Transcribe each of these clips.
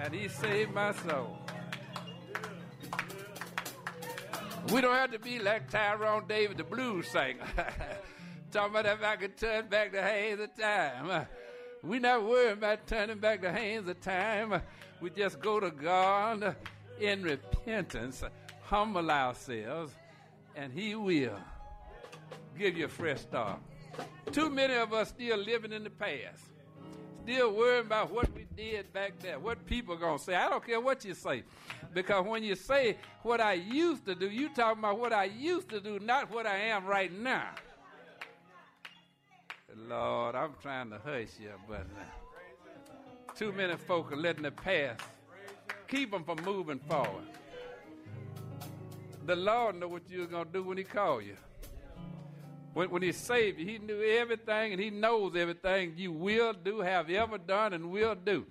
and he saved my soul. We don't have to be like Tyrone Davis, the blues singer. Talking about if I could turn back the hands of time. We not worried about turning back the hands of time. We just go to God in repentance, humble ourselves, and he will give you a fresh start. Too many of us still living in the past. Still worrying about what we did back there, what people are going to say. I don't care what you say. Because when you say what I used to do, you talking about what I used to do, not what I am right now. Lord, I'm trying to hush you, but too many folk are letting the past keep them from moving forward. The Lord know what you're going to do when he called you. When he saved you, he knew everything, and he knows everything you will do, have ever done, and will do.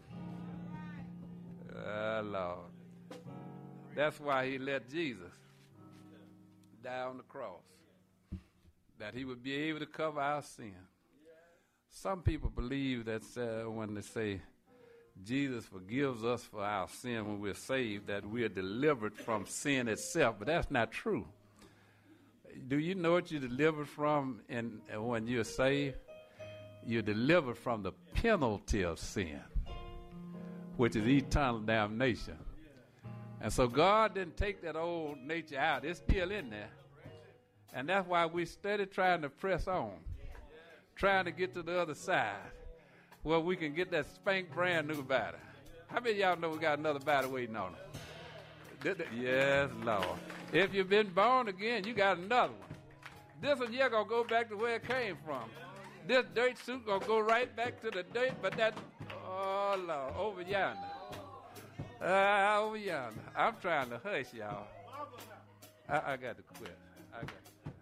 Lord. That's why he let Jesus die on the cross, that he would be able to cover our sin. Some people believe that when they say Jesus forgives us for our sin when we're saved, that we're delivered from sin itself, but that's not true. Do you know what you're delivered from when you're saved? You're delivered from the penalty of sin, which is eternal damnation. And so God didn't take that old nature out. It's still in there. And that's why we steady trying to press on, trying to get to the other side where we can get that spank brand new battle. How many of y'all know we got another battle waiting on us? Yes, Lord. If you've been born again, you got another one. This one you're going to go back to where it came from. This dirt suit going to go right back to the dirt, but that, oh, Lord, over yonder. Over yonder. I'm trying to hush y'all. I got to quit. I got to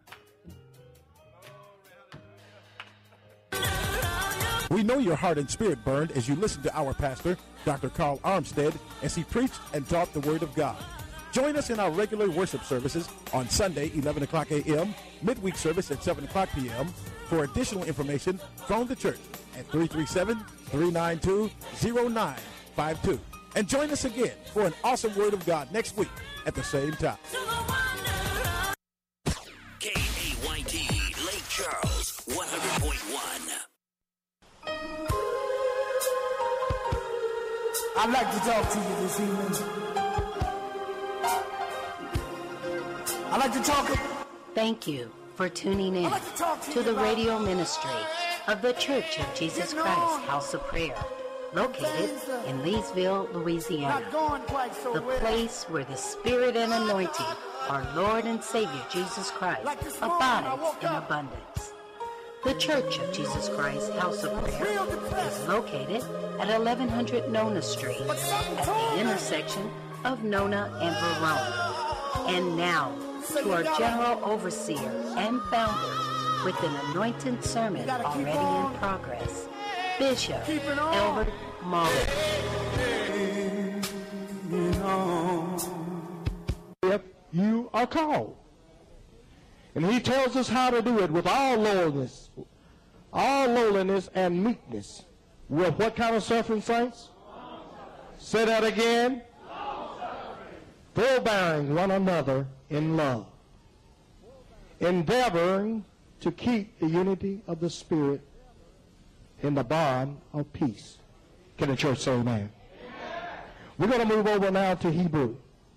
quit. We know your heart and spirit burned as you listen to our pastor, Dr. Carl Armstead, as he preached and taught the Word of God. Join us in our regular worship services on Sunday, 11 o'clock a.m., midweek service at 7 o'clock p.m. For additional information, phone the church at 337-392-0952. And join us again for an awesome Word of God next week at the same time. KAYT, Lake Charles, 100.1. I'd like to talk to you this evening. I'd like to talk. Thank you for tuning in to the radio ministry of the Church of Jesus Christ House of Prayer, located in Leesville, Louisiana, the place where the Spirit and anointing, our Lord and Savior Jesus Christ, abides in abundance. The Church of Jesus Christ House of Prayer is located at 1100 Nona Street at the intersection of Nona and Verona. And now, to our General Overseer and Founder with an anointed sermon already in progress, Bishop Elbert Muller. If you are called. And he tells us how to do it with all lowliness and meekness. With what kind of suffering, saints? Say that again. Forbearing one another in love. Endeavoring to keep the unity of the Spirit in the bond of peace. Can the church say amen? We're going to move over now to Hebrew.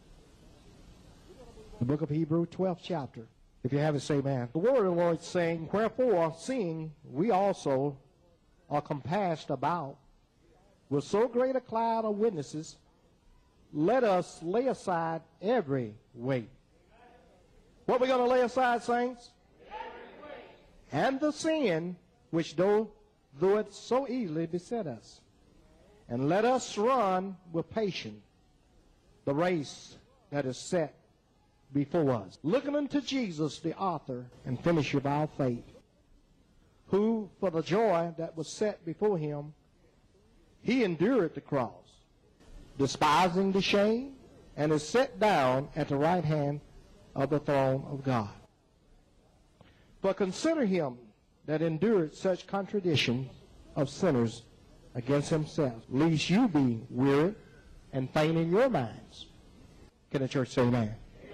The book of Hebrew, 12th chapter. If you have it, say amen. The word of the Lord is saying, wherefore, seeing we also are compassed about with so great a cloud of witnesses, let us lay aside every weight. What are we going to lay aside, saints? Every weight. And the sin which though it so easily beset us. And let us run with patience the race that is set before us, looking unto Jesus, the author and finisher of our faith, who for the joy that was set before him, he endured the cross, despising the shame, and is set down at the right hand of the throne of God. But consider him that endured such contradiction of sinners against himself, lest you be wearied and faint in your minds. Can the church say amen?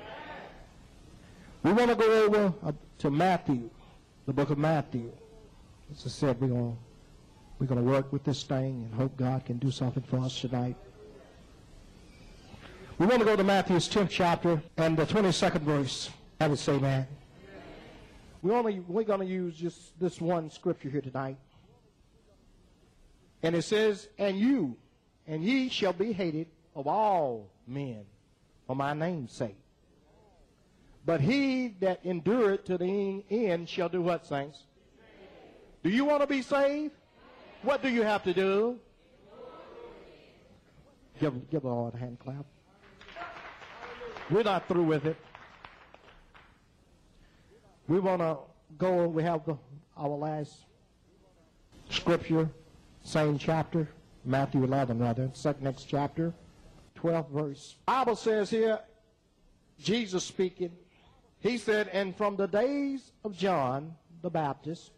We want to go over to Matthew, the book of Matthew. As I said, we're going to work with this thing and hope God can do something for us tonight. We want to go to Matthew's 10th chapter and the 22nd verse. I would say, man. We're going to use just this one scripture here tonight. And it says, and ye shall be hated of all men for my name's sake. But he that endureth to the end shall do what, saints? Do you want to be saved? What do you have to do? Give the Lord a hand clap. We're not through with it. We want to go, we have our last scripture, same chapter, Matthew 11 rather, next chapter, 12th verse. Bible says here, Jesus speaking, he said, and from the days of John the Baptist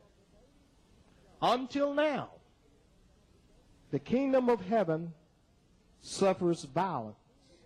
until now, the kingdom of heaven suffers violence.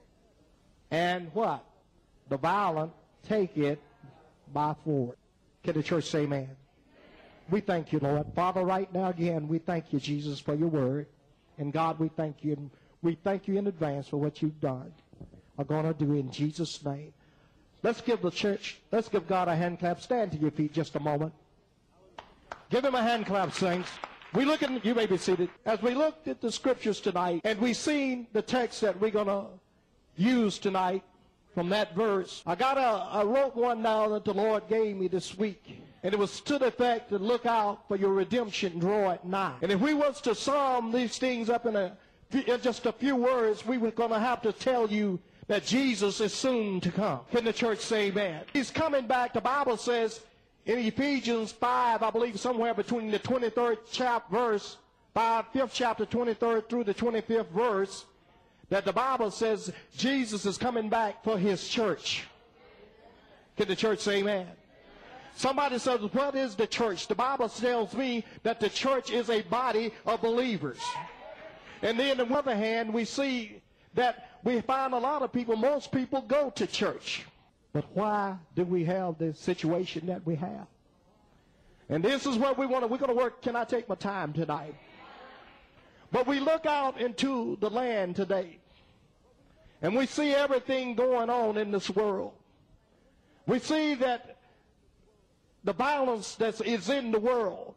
And what? The violent take it by force. Can the church say amen? We thank you, Lord. Father, right now again, we thank you, Jesus, for your word. And God, we thank you. And we thank you in advance for what you've done, are going to do in Jesus' name. Let's give the church, let's give God a hand clap. Stand to your feet just a moment. Give him a hand clap, saints. We look at, you may be seated. As we looked at the scriptures tonight, and we seen the text that we're going to use tonight from that verse, I wrote one down that the Lord gave me this week. And it was to the effect to look out for your redemption, draw it nigh. And if we was to sum these things up in just a few words, we were going to have to tell you that Jesus is soon to come. Can the church say amen? He's coming back. The Bible says in Ephesians 5, I believe somewhere between the 23rd verse, 5th chapter, 23rd through the 25th verse, that the Bible says Jesus is coming back for his church. Can the church say amen? Somebody says, what is the church? The Bible tells me that the church is a body of believers. And then on the other hand, we see that we find a lot of people, most people go to church. But why do we have the situation that we have? And this is what we're going to work. Can I take my time tonight? But we look out into the land today, and we see everything going on in this world. We see that the violence that is in the world.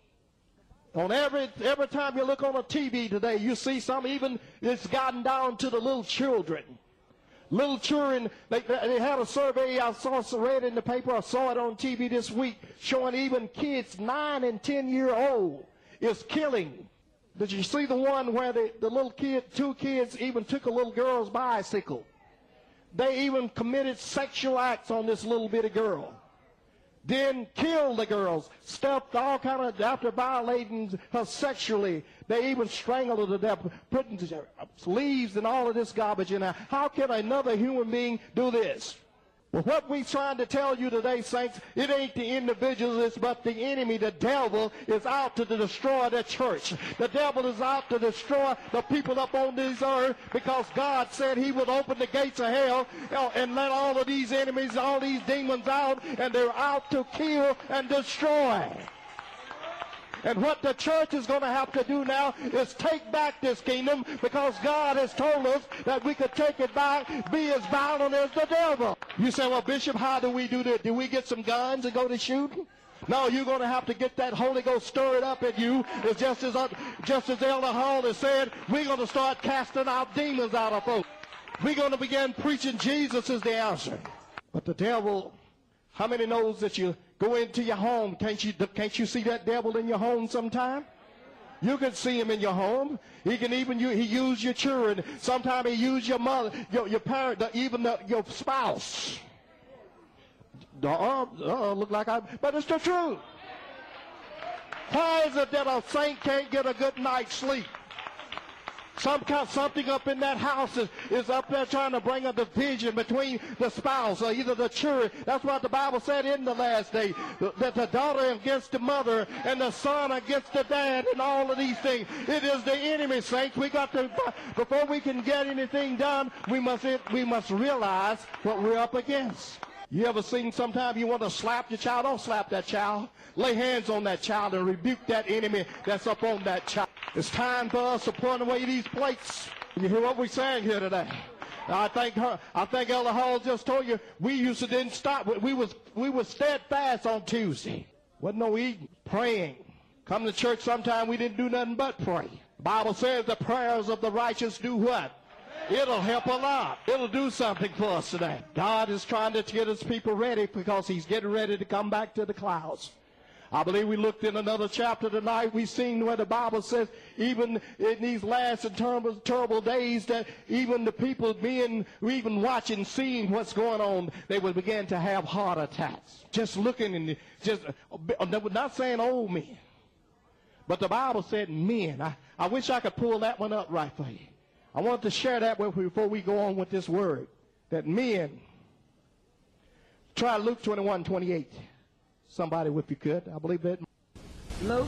On every time you look on a TV today, you see some, even it's gotten down to the little children. Little children, they had a survey I read in the paper, I saw it on TV this week, showing even kids 9 and 10-year-old is killing. Did you see the one where the little kid, 2 kids even took a little girl's bicycle? They even committed sexual acts on this little bitty girl. Then killed the girls, stuffed all kind of, after violating her sexually, they even strangled her to death, putting leaves and all of this garbage in there. How can another human being do this? Well, what we're trying to tell you today, saints, it ain't the individuals, but the enemy, the devil, is out to destroy the church. The devil is out to destroy the people up on this earth, because God said he would open the gates of hell and let all of these enemies, all these demons out, and they're out to kill and destroy. And what the church is going to have to do now is take back this kingdom, because God has told us that we could take it back, be as violent as the devil. You say, well, Bishop, how do we do that? Do we get some guns and go to shooting? No, you're going to have to get that Holy Ghost stirred up in you. It's just as Elder Hall has said, we're going to start casting out demons out of folks. We're going to begin preaching Jesus is the answer. But the devil, how many knows that you go into your home? Can't you see that devil in your home sometime? You can see him in your home. He can even he use your children. Sometimes he use your mother, your parent, even your spouse. Look like but it's the truth. Why is it that a saint can't get a good night's sleep? Something up in that house is up there trying to bring a division between the spouse or either the children. That's what the Bible said in the last day, that the daughter against the mother and the son against the dad and all of these things. It is the enemy, saints. We got to, before we can get anything done, we must realize what we're up against. You ever seen sometime you want to slap your child? Don't slap that child. Lay hands on that child and rebuke that enemy that's up on that child. It's time for us to put away these plates. You hear what we're saying here today? I think Elder Hall just told you we didn't stop. We was steadfast on Tuesday. Wasn't no eating, praying. Come to church sometime we didn't do nothing but pray. The Bible says the prayers of the righteous do what? It'll help a lot. It'll do something for us today. God is trying to get his people ready because he's getting ready to come back to the clouds. I believe we looked in another chapter tonight. We've seen where the Bible says even in these last and terrible days that even the people even watching, seeing what's going on, they would begin to have heart attacks. Just looking and not saying old men, but the Bible said men. I wish I could pull that one up right for you. I want to share that with you before we go on with this word. That men, try Luke 21:28. Somebody, if you could, I believe that. Luke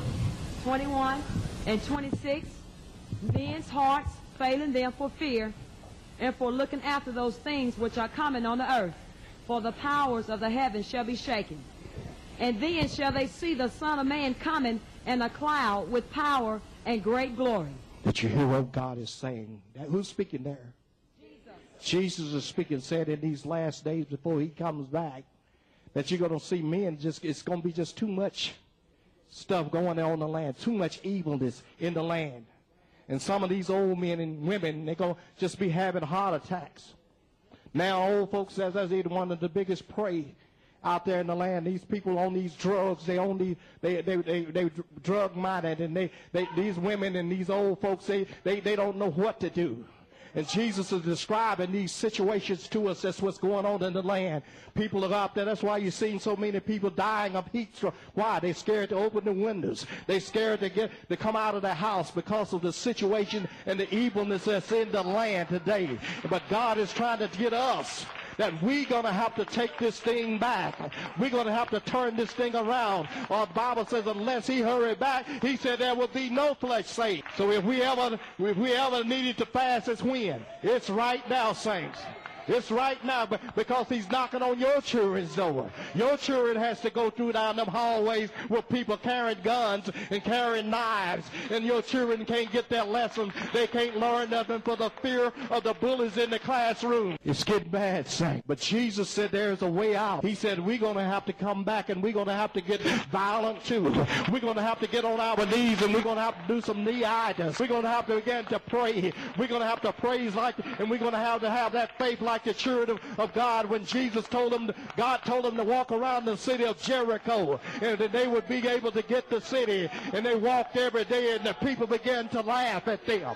21:26. Men's hearts failing them for fear and for looking after those things which are coming on the earth. For the powers of the heavens shall be shaken. And then shall they see the Son of Man coming in a cloud with power and great glory. Did you hear what God is saying? Who's speaking there? Jesus is speaking, said in these last days before he comes back, that you're going to see men it's going to be just too much stuff going on in the land, too much evilness in the land. And some of these old men and women, they're going to just be having heart attacks. Now old folks, as I said, one of the biggest prey out there in the land. These people on these drugs, they drug minded, and these women and these old folks, they don't know what to do. And Jesus is describing these situations to us. That's what's going on in the land. People are out there. That's why you're seeing so many people dying of heat stroke. Why? They're scared to open the windows. They're scared to come out of the house because of the situation and the evilness that's in the land today. But God is trying to get us that we're going to have to take this thing back. We're going to have to turn this thing around. Or the Bible says unless he hurry back, he said there will be no flesh saved. So if we ever needed to fast, it's when? It's right now, saints. It's right now, because he's knocking on your children's door. Your children has to go through down them hallways with people carrying guns and carrying knives, and your children can't get their lessons. They can't learn nothing for the fear of the bullies in the classroom. It's getting bad, saints. But Jesus said there's a way out. He said we're going to have to come back, and we're going to have to get violent too. We're going to have to get on our knees, and we're going to have to do some knee-itis. We're going to have to begin to pray. We're going to have to praise and we're going to have that faith like the children of God when God told them to walk around the city of Jericho, and that they would be able to get the city, and they walked every day, and the people began to laugh at them.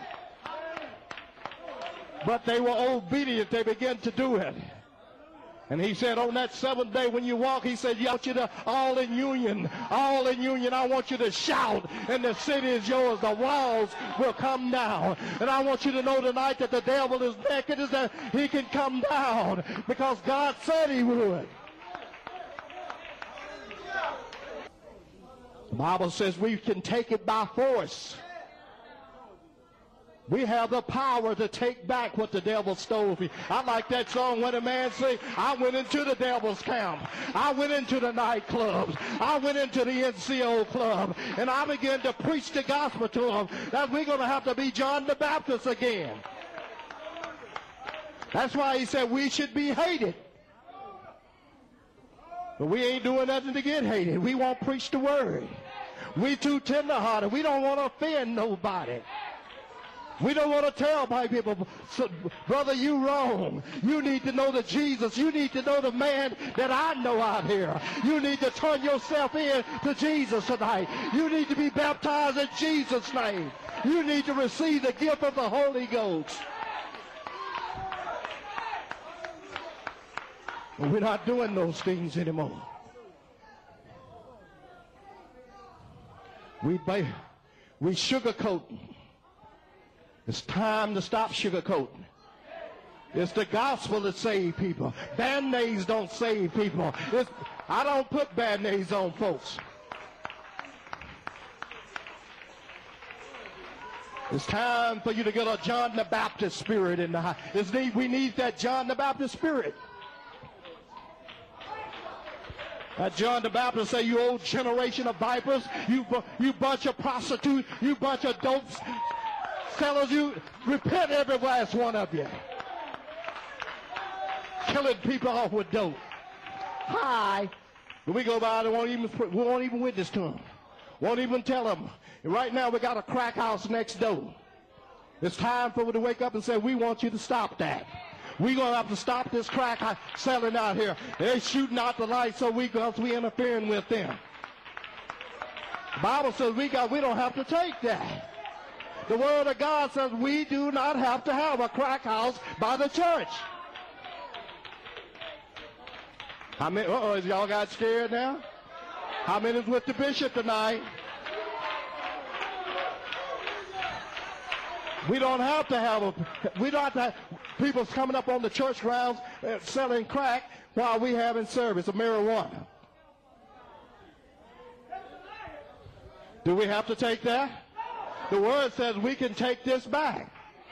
But they were obedient. They began to do it. And he said on that seventh day when you walk, he said, I want you to all in union, I want you to shout, and the city is yours. The walls will come down. And I want you to know tonight that the devil is naked, is that he can come down because God said he would. The Bible says we can take it by force. We have the power to take back what the devil stole from you. I like that song when a man say, I went into the devil's camp. I went into the nightclubs. I went into the NCO club. And I began to preach the gospel to them that we're going to have to be John the Baptist again. That's why he said we should be hated. But we ain't doing nothing to get hated. We won't preach the word. We too tenderhearted. We don't want to offend nobody. We don't want to tell my people, brother, you wrong. You need to know the Jesus. You need to know the man that I know out here. You need to turn yourself in to Jesus tonight. You need to be baptized in Jesus' name. You need to receive the gift of the Holy Ghost. But we're not doing those things anymore. We sugarcoat. It's time to stop sugarcoating. It's the gospel that saves people. Band-aids don't save people. I don't put band-aids on folks. It's time for you to get a John the Baptist spirit in the house. We need that John the Baptist spirit. That John the Baptist say, you old generation of vipers, you bunch of prostitutes, you bunch of dope sellers, you repent, every last one of you. Killing people off with dope. Hi. When we go by, we won't even witness to them. Won't even tell them. And right now we got a crack house next door. It's time for them to wake up and say, we want you to stop that. We're going to have to stop this crack selling out here. They're shooting out the lights because we interfering with them. The Bible says we don't have to take that. The Word of God says we do not have to have a crack house by the church. How many? Y'all got scared now? How many is with the bishop tonight? We don't have to have people coming up on the church grounds selling crack while we having service of marijuana. Do we have to take that? The Word says we can take this back.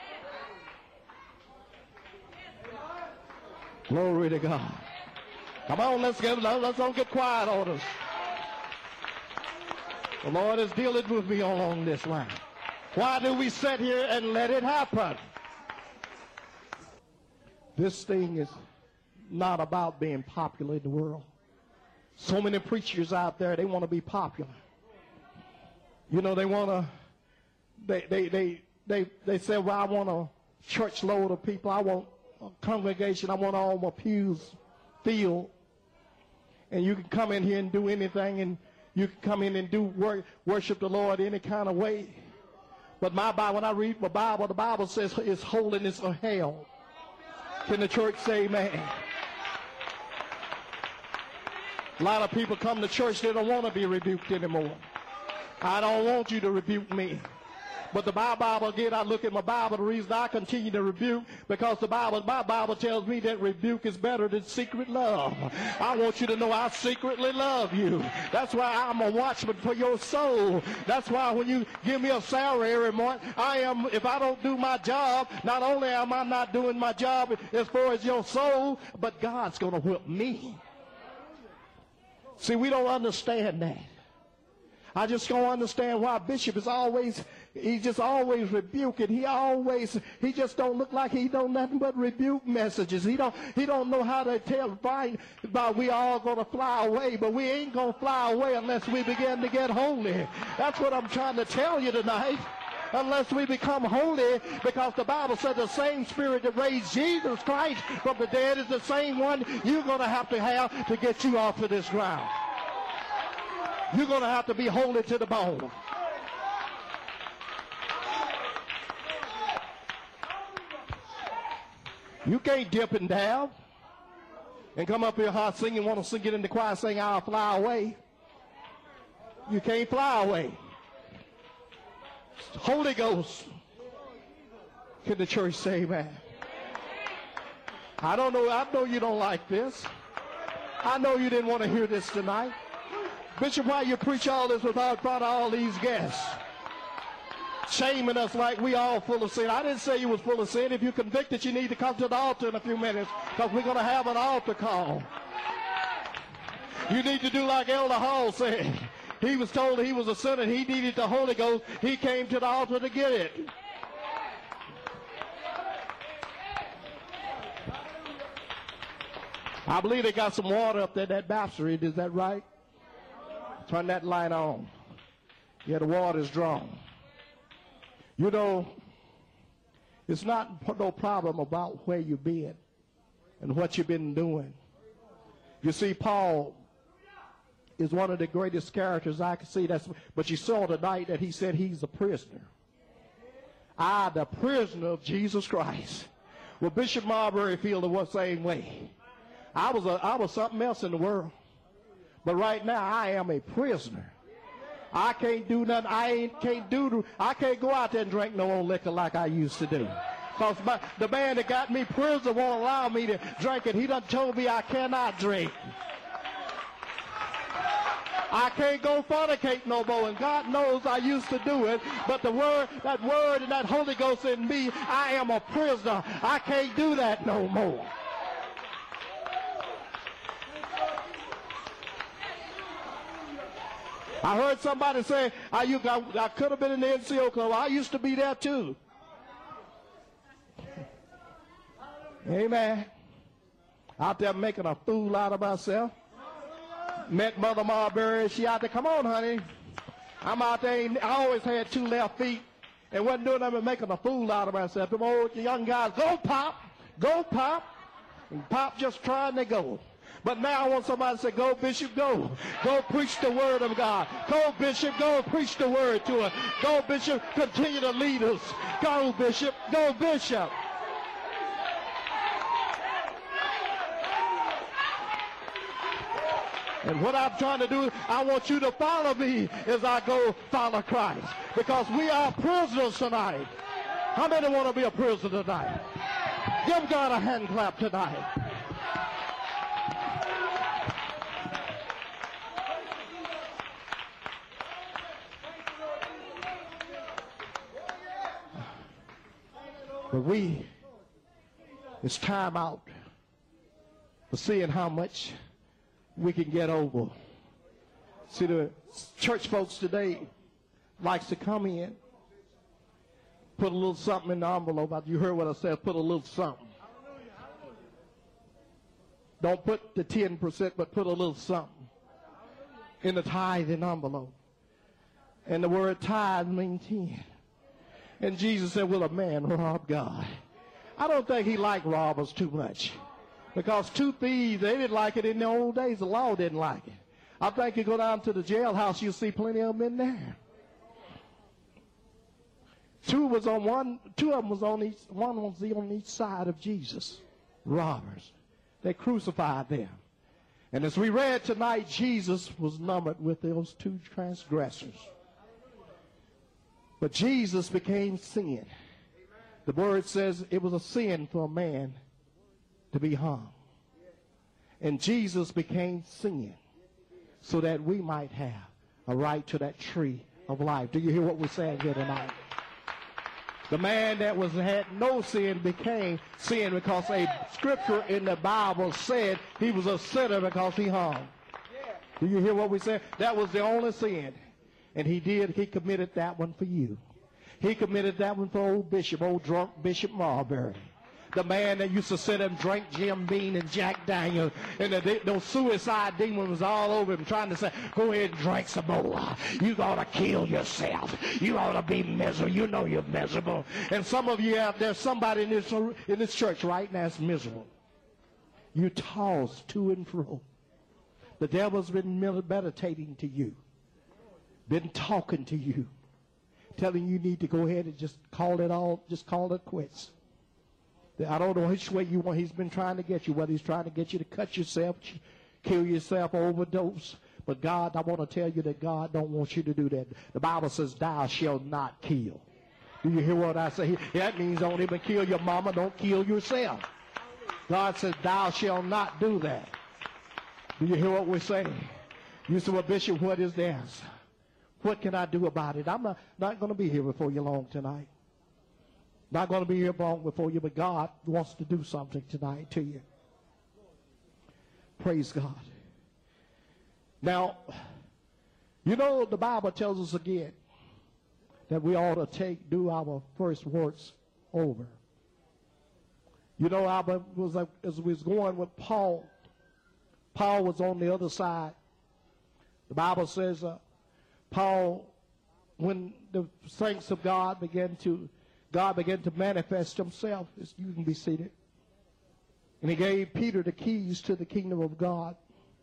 Glory to God. Come on, let's don't get quiet on us. The Lord is dealing with me along this line. Why do we sit here and let it happen? This thing is not about being popular in the world. So many preachers out there, they want to be popular. You know, they want to, they say, well, I want a church load of people. I want a congregation. I want all my pews filled. And you can come in here and do anything, and you can come in and do worship the Lord any kind of way. But my Bible, when I read my Bible, the Bible says it's holiness or hell. Can the church say amen? A lot of people come to church, they don't want to be rebuked anymore. I don't want you to rebuke me. But my Bible, again, I look at my Bible, the reason I continue to rebuke, because my Bible tells me that rebuke is better than secret love. I want you to know I secretly love you. That's why I'm a watchman for your soul. That's why when you give me a salary every month, if I don't do my job, not only am I not doing my job as far as your soul, but God's going to whip me. See, we don't understand that. I just don't understand why Bishop is always rebuking. He just don't look like he don't nothing but rebuke messages. He don't know how to tell right about we all gonna fly away, but we ain't gonna fly away unless we begin to get holy. That's what I'm trying to tell you tonight. Unless we become holy, because the Bible said the same Spirit that raised Jesus Christ from the dead is the same one you're gonna have to get you off of this ground. You're going to have to be holy to the bone. You can't dip and dab and come up here hot singing, want to get in the choir saying, I'll fly away. You can't fly away. Holy Ghost. Can the church say amen? I know you don't like this. I know you didn't want to hear this tonight. Bishop, why you preach all this without all these guests? Shaming us like we all full of sin. I didn't say you was full of sin. If you're convicted, you need to come to the altar in a few minutes, because we're going to have an altar call. You need to do like Elder Hall said. He was told he was a sinner. He needed the Holy Ghost. He came to the altar to get it. I believe they got some water up there, that baptistry. Is that right? Turn that light on. Yeah, the water's drawn. You know, it's not no problem about where you've been and what you've been doing. You see, Paul is one of the greatest characters I can see. But you saw tonight that he said he's a prisoner. I, the prisoner of Jesus Christ. Well, Bishop Marbury feel the same way. I was something else in the world. But right now, I am a prisoner. I can't do nothing. I can't go out there and drink no old liquor like I used to do. Because the man that got me prisoner won't allow me to drink it. He done told me I cannot drink. I can't go fornicate no more, and God knows I used to do it, but that word and that Holy Ghost in me, I am a prisoner. I can't do that no more. I heard somebody say, I could have been in the NCO club. I used to be there too. Amen. Out there making a fool out of myself. Met Mother Marbury. She out there, come on, honey. I'm out there. I always had 2 left feet and wasn't doing nothing but making a fool out of myself. Them old young guys, go Pop, go Pop. And Pop just trying to go. But now I want somebody to say, go Bishop, go. Go preach the word of God. Go Bishop, go preach the word to us. Go Bishop, continue to lead us. Go Bishop, go Bishop. And what I'm trying to do, I want you to follow me as I go follow Christ. Because we are prisoners tonight. How many want to be a prisoner tonight? Give God a hand clap tonight. But it's time out for seeing how much we can get over. See, the church folks today likes to come in, put a little something in the envelope. You heard what I said, put a little something. Don't put the 10%, but put a little something in the tithing envelope. And the word tithe means 10. And Jesus said, will a man rob God? I don't think he liked robbers too much. Because 2 thieves, they didn't like it in the old days. The law didn't like it. I think you go down to the jailhouse, you'll see plenty of them in there. 2 of them was on each, one was on each side of Jesus. Robbers. They crucified them. And as we read tonight, Jesus was numbered with those 2 transgressors. But Jesus became sin. The word says it was a sin for a man to be hung. And Jesus became sin so that we might have a right to that tree of life. Do you hear what we're saying here tonight? The man that had no sin became sin because a scripture in the Bible said he was a sinner because he hung. Do you hear what we said? That was the only sin. And he committed that one for you. He committed that one for old drunk Bishop Marbury. The man that used to sit and drink Jim Beam and Jack Daniels, and those suicide demons was all over him trying to say, go ahead and drink some more. You ought to kill yourself. You ought to be miserable. You know you're miserable. And some of you out there, somebody in this church right now is miserable. You toss to and fro. The devil's been meditating to you, been talking to you, telling you need to go ahead and just call it quits. I don't know which way you want. He's been trying to get you, whether he's trying to get you to cut yourself, kill yourself, overdose. But God, I want to tell you that God don't want you to do that. The Bible says, thou shalt not kill. Do you hear what I say? That means don't even kill your mama. Don't kill yourself. God says, thou shalt not do that. Do you hear what we're saying? You say, well, Bishop, what is the answer? What can I do about it? I'm not going to be here before you long tonight. Not going to be here long before you, but God wants to do something tonight to you. Praise God. Now, you know the Bible tells us again that we ought to do our first works over. You know, as we was going with Paul was on the other side. The Bible says Paul, when the saints of God began to manifest himself. You can be seated. And he gave Peter the keys to the kingdom of God.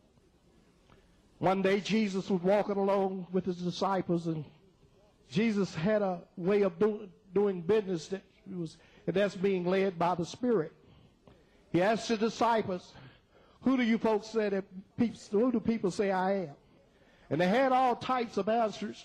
One day Jesus was walking along with his disciples, and Jesus had a way of doing business that's being led by the Spirit. He asked the disciples, who do you folks say who do people say I am? And they had all types of answers.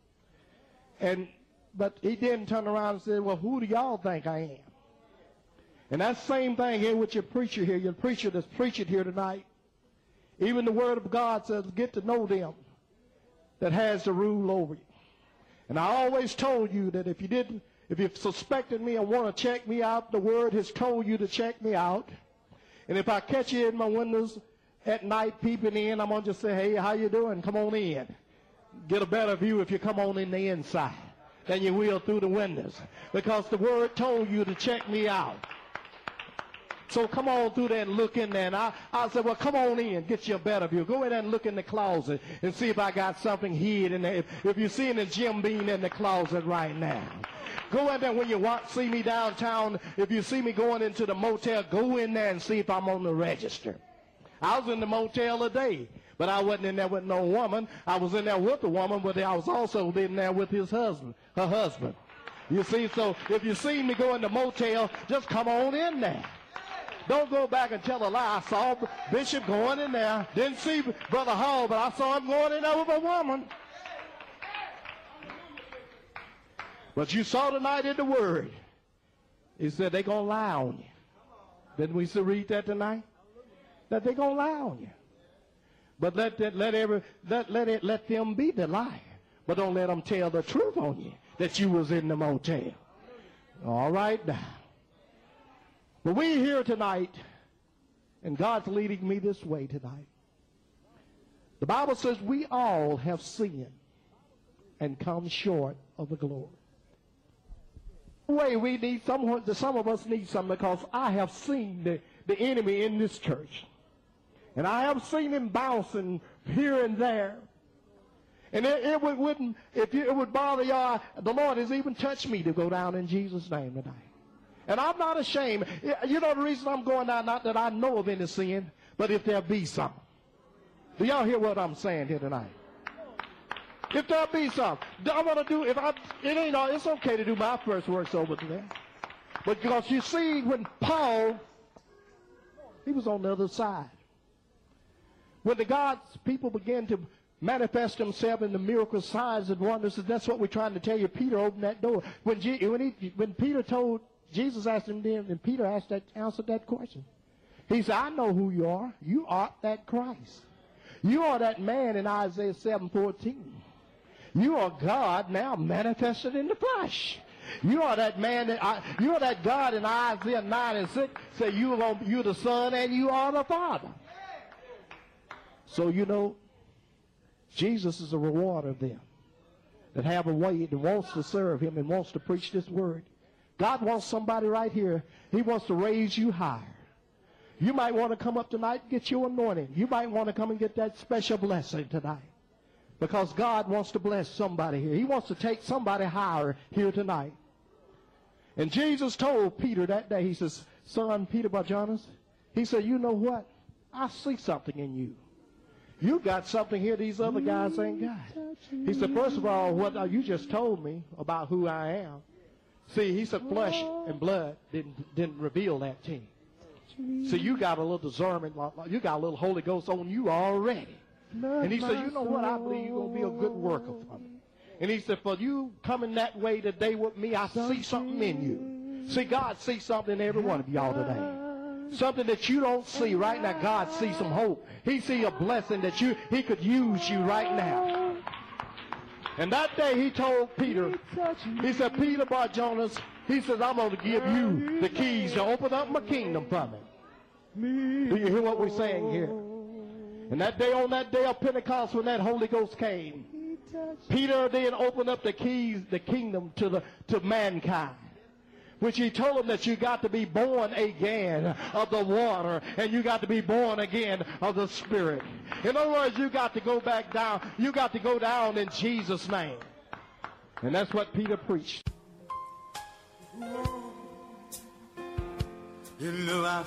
But he didn't turn around and say, well, who do y'all think I am? And that same thing here with your preacher here, your preacher that's preaching here tonight. Even the Word of God says, get to know them that has the rule over you. And I always told you that if you suspected me and want to check me out, the Word has told you to check me out. And if I catch you in my windows at night peeping in, I'm going to just say, hey, how you doing? Come on in. Get a better view if you come on in the inside than you will through the windows. Because the Word told you to check me out. So come on through there and look in there. And I said, well, come on in, get you a better view. Go in there and look in the closet and see if I got something hid in there. If you're seeing a Jim Beam in the closet right now. Go in there when you see me downtown. If you see me going into the motel, go in there and see if I'm on the register. I was in the motel today, but I wasn't in there with no woman. I was in there with a woman, but I was also in there with her husband. You see, so if you see me go in the motel, just come on in there. Don't go back and tell a lie. I saw Bishop going in there. Didn't see Brother Hall, but I saw him going in there with a woman. But you saw tonight in the Word, he said they're going to lie on you. Didn't we read that tonight? That they're going to lie on you. But let them be the liar. But don't let them tell the truth on you that you was in the motel. All right now. But we're here tonight, and God's leading me this way tonight. The Bible says we all have sinned and come short of the glory. We need someone. Some of us need something, because I have seen the enemy in this church. And I have seen him bouncing here and there. And it would bother y'all, the Lord has even touched me to go down in Jesus' name tonight. And I'm not ashamed. You know the reason I'm going down, not that I know of any sin, but if there be some. Do y'all hear what I'm saying here tonight? If there be some. I want to do, it's okay to do my first works over there. But because you see, when Paul, he was on the other side. When the God's people began to manifest himself in the miracles, signs, and wonders, that's what we're trying to tell you. Peter opened that door. When Peter told, Jesus asked him then, and Peter answered that question. He said, I know who you are. You are that Christ. You are that man in Isaiah 7:14. You are God now manifested in the flesh. You are that man, you are that God in Isaiah 9:6. Say you're the Son and you are the Father. So you know, Jesus is a rewarder of them that have a way that wants to serve him and wants to preach this word. God wants somebody right here. He wants to raise you higher. You might want to come up tonight and get your anointing. You might want to come and get that special blessing tonight. Because God wants to bless somebody here. He wants to take somebody higher here tonight. And Jesus told Peter that day, he says, son, Peter Barjonas, he said, you know what? I see something in you. You got something here these other guys ain't got. He said, first of all, what you just told me about who I am. See, he said flesh and blood didn't reveal that to you. See, you got a little discernment, you got a little Holy Ghost on you already. And he said, you know what, I believe you're going to be a good worker for me. And he said, for you coming that way today with me, I see something in you. See, God sees something in every one of y'all today. Something that you don't see right now. God sees some hope. He sees a blessing that he could use you right now. And that day he told Peter, he said, Peter Barjonas, he says, I'm going to give you the keys to open up my kingdom for me. Do you hear what we're saying here? And that day, on that day of Pentecost, when that Holy Ghost came, Peter then opened up the keys, the kingdom to mankind. Which he told them that you got to be born again of the water, and you got to be born again of the Spirit. In other words, you got to go back down. You got to go down in Jesus' name. And that's what Peter preached. You know I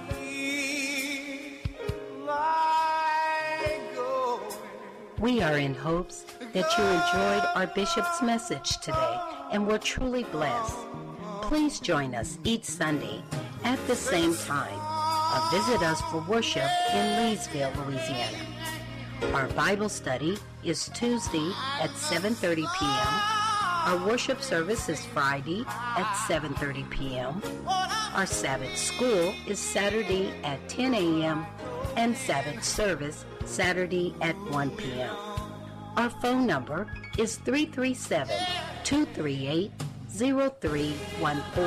feel like going. We are in hopes that you enjoyed our Bishop's message today and were truly blessed. Please join us each Sunday at the same time or visit us for worship in Leesville, Louisiana. Our Bible study is Tuesday at 7:30 p.m. Our worship service is Friday at 7:30 p.m. Our Sabbath school is Saturday at 10 a.m. and Sabbath service Saturday at 1 p.m. Our phone number is 337-238-0314.